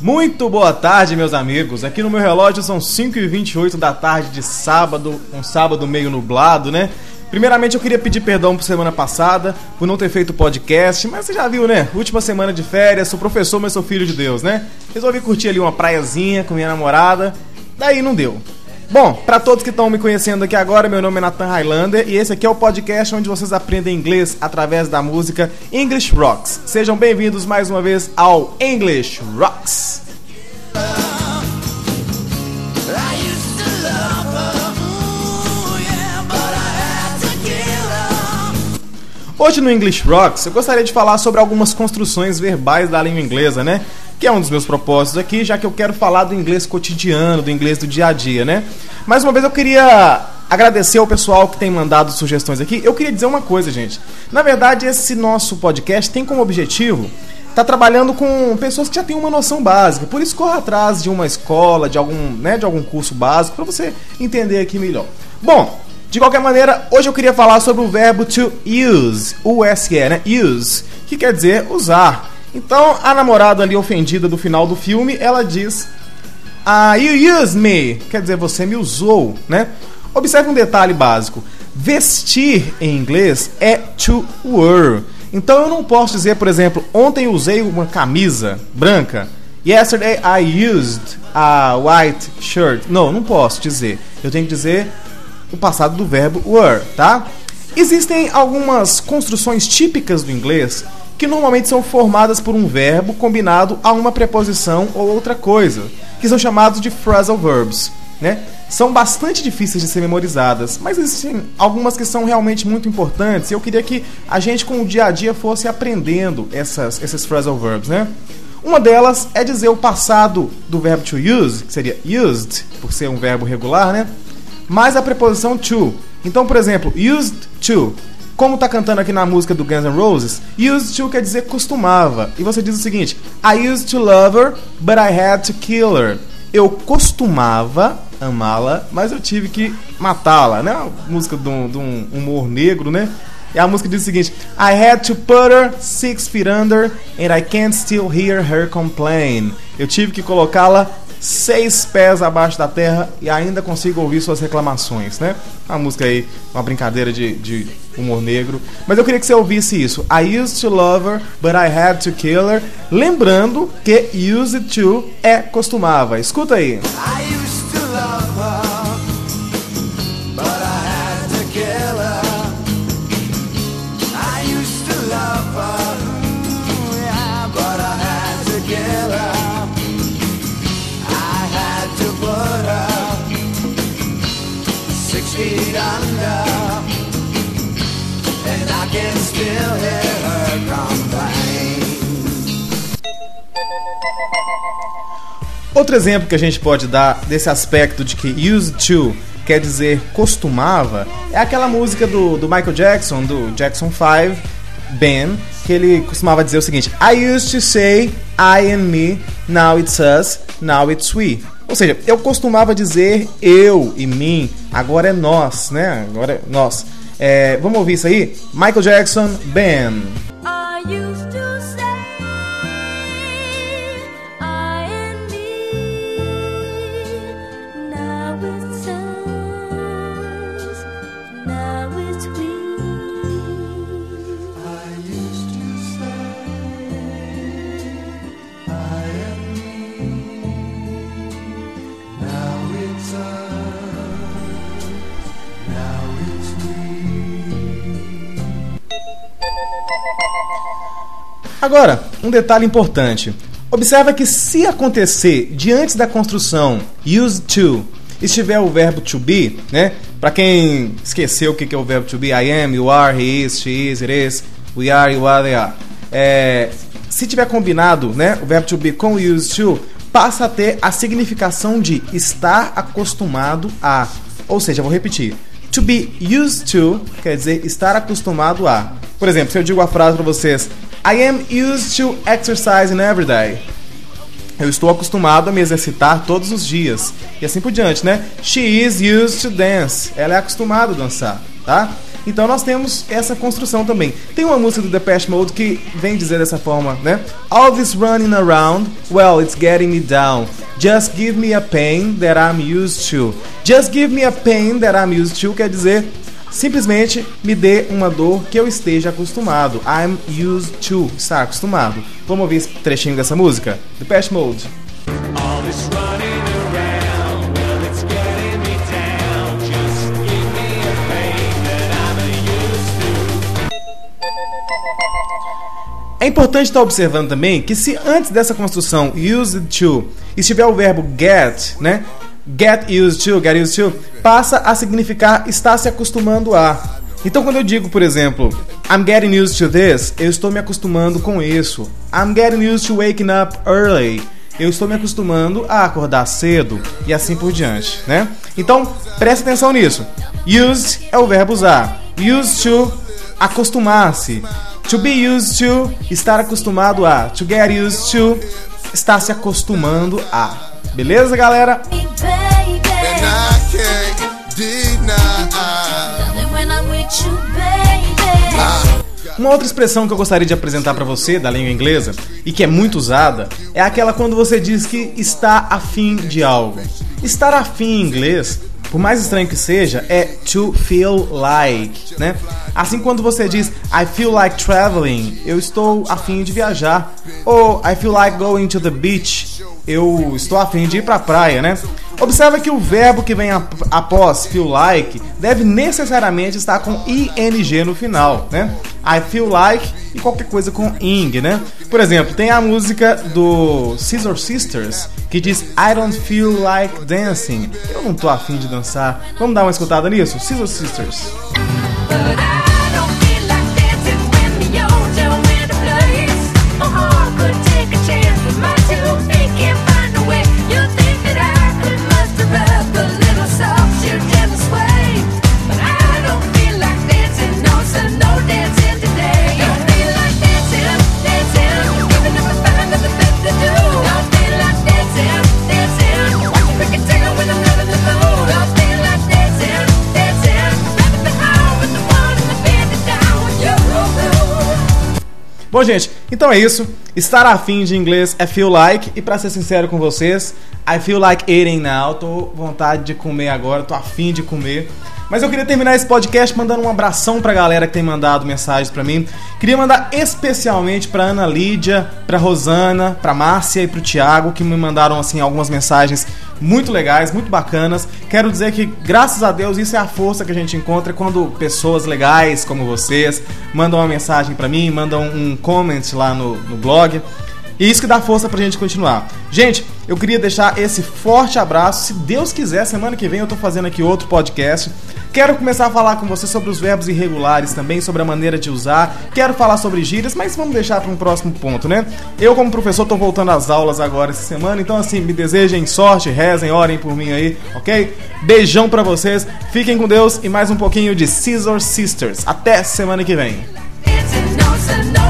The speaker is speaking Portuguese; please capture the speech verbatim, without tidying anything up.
Muito boa tarde, meus amigos. Aqui no meu relógio são cinco e vinte e oito da tarde de sábado, um sábado meio nublado, né? Primeiramente eu queria pedir perdão por semana passada, por não ter feito podcast, mas você já viu, né? Última semana de férias, sou professor, mas sou filho de Deus, né? Resolvi curtir ali uma praiazinha com minha namorada, daí não deu. Bom, para todos que estão me conhecendo aqui agora, meu nome é Nathan Highlander e esse aqui é o podcast onde vocês aprendem inglês através da música English Rocks. Sejam bem-vindos mais uma vez ao English Rocks. Hoje no English Rocks eu gostaria de falar sobre algumas construções verbais da língua inglesa, né? Que é um dos meus propósitos aqui, já que eu quero falar do inglês cotidiano, do inglês do dia a dia, né? Mais uma vez eu queria agradecer ao pessoal que tem mandado sugestões aqui. Eu queria dizer uma coisa, gente. Na verdade, esse nosso podcast tem como objetivo estar trabalhando com pessoas que já têm uma noção básica. Por isso, corra atrás de uma escola, de algum, né, de algum curso básico, para você entender aqui melhor. Bom, de qualquer maneira, hoje eu queria falar sobre o verbo to use, U S E, né? Use, que quer dizer usar. Então, a namorada ali ofendida do final do filme, ela diz ah, you used me, quer dizer, você me usou, né? Observe um detalhe básico. Vestir em inglês é to wear. Então eu não posso dizer, por exemplo, ontem eu usei uma camisa branca. Yesterday I used a white shirt. Não, não posso dizer. Eu tenho que dizer o passado do verbo were, tá? Existem algumas construções típicas do inglês que normalmente são formadas por um verbo combinado a uma preposição ou outra coisa, que são chamados de phrasal verbs, né? São bastante difíceis de ser memorizadas, mas existem algumas que são realmente muito importantes e eu queria que a gente com o dia a dia fosse aprendendo essas, esses phrasal verbs, né? Uma delas é dizer o passado do verbo to use, que seria used, por ser um verbo regular, né? Mais a preposição to. Então, por exemplo, used to. Como tá cantando aqui na música do Guns N' Roses, used to quer dizer costumava. E você diz o seguinte: I used to love her, but I had to kill her. Eu costumava amá-la, mas eu tive que matá-la, né? Uma música de um, de um humor negro, né? E a música diz o seguinte: I had to put her six feet under and I can't still hear her complain. Eu tive que colocá-la seis pés abaixo da terra e ainda consigo ouvir suas reclamações, né? Uma música aí, uma brincadeira de, de humor negro. Mas eu queria que você ouvisse isso. I used to love her, but I had to kill her. Lembrando que used to é costumava. Escuta aí. I used to love her, but I had to kill her. I used to love her, yeah, but I had to kill her. Feet under, and I can still hear her complain. Outro exemplo que a gente pode dar desse aspecto de que used to quer dizer costumava é aquela música do, do Michael Jackson, do Jackson five, Ben, que ele costumava dizer o seguinte: I used to say I and me, now it's us, now it's we. Ou seja, eu costumava dizer eu e mim, agora é nós, né? Agora é nós. É, vamos ouvir isso aí? Michael Jackson, Ben. I used to say I and me, now it's us, now it's we. I used to say I and me. Agora, um detalhe importante. Observa que se acontecer diante da construção used to estiver o verbo to be, né? Para quem esqueceu o que é o verbo to be, I am, you are, he is, she is, it is, we are, you are, they are. É, se tiver combinado, né, o verbo to be com used to, passa a ter a significação de estar acostumado a. Ou seja, vou repetir. To be used to quer dizer estar acostumado a. Por exemplo, se eu digo a frase para vocês: I am used to exercising every day. Eu estou acostumado a me exercitar todos os dias. E assim por diante, né? She is used to dance. Ela é acostumada a dançar, tá? Então nós temos essa construção também. Tem uma música do Depeche Mode que vem dizer dessa forma, né? All this running around, well, it's getting me down. Just give me a pain that I'm used to. Just give me a pain that I'm used to quer dizer simplesmente me dê uma dor que eu esteja acostumado. I'm used to, estar acostumado. Vamos ouvir esse trechinho dessa música? Depeche Mode. All this running around, well, it's getting me down. Just give me a pain that I'm used to. É importante estar observando também que se antes dessa construção used to estiver o verbo get, né? Get used to, get used to, passa a significar estar se acostumando a. Então quando eu digo, por exemplo, I'm getting used to this, eu estou me acostumando com isso. I'm getting used to waking up early. Eu estou me acostumando a acordar cedo e assim por diante, né? Então, preste atenção nisso. Used é o verbo usar. Used to, acostumar-se. To be used to, estar acostumado a. To get used to, estar se acostumando a. Beleza, galera? Uma outra expressão que eu gostaria de apresentar para você da língua inglesa e que é muito usada é aquela quando você diz que está afim de algo. Estar afim em inglês, por mais estranho que seja, é to feel like, né? Assim, quando você diz I feel like traveling, eu estou afim de viajar. Ou I feel like going to the beach, eu estou afim de ir pra praia, né? Observa que o verbo que vem após feel like deve necessariamente estar com ing no final, né? I feel like e qualquer coisa com ing, né? Por exemplo, tem a música do Scissor Sisters que diz I don't feel like dancing. Eu não tô afim de dançar. Vamos dar uma escutada nisso? Scissor Sisters. Bom, gente, então é isso. Estar afim de inglês é feel like. E pra ser sincero com vocês, I feel like eating now. Tô com vontade de comer agora, tô afim de comer. Mas eu queria terminar esse podcast mandando um abração pra galera que tem mandado mensagens pra mim. Queria mandar especialmente pra Ana Lídia, pra Rosana, pra Márcia e pro Thiago, que me mandaram assim algumas mensagens muito legais, muito bacanas. Quero dizer que, graças a Deus, isso é a força que a gente encontra quando pessoas legais como vocês mandam uma mensagem pra mim, mandam um comment lá no, no blog. E isso que dá força pra gente continuar. Gente, eu queria deixar esse forte abraço. Se Deus quiser, semana que vem eu tô fazendo aqui outro podcast. Quero começar a falar com você sobre os verbos irregulares também, sobre a maneira de usar. Quero falar sobre gírias, mas vamos deixar para um próximo ponto, né? Eu, como professor, tô voltando às aulas agora essa semana. Então, assim, me desejem sorte, rezem, orem por mim aí, ok? Beijão pra vocês, fiquem com Deus e mais um pouquinho de Scissor Sisters. Até semana que vem.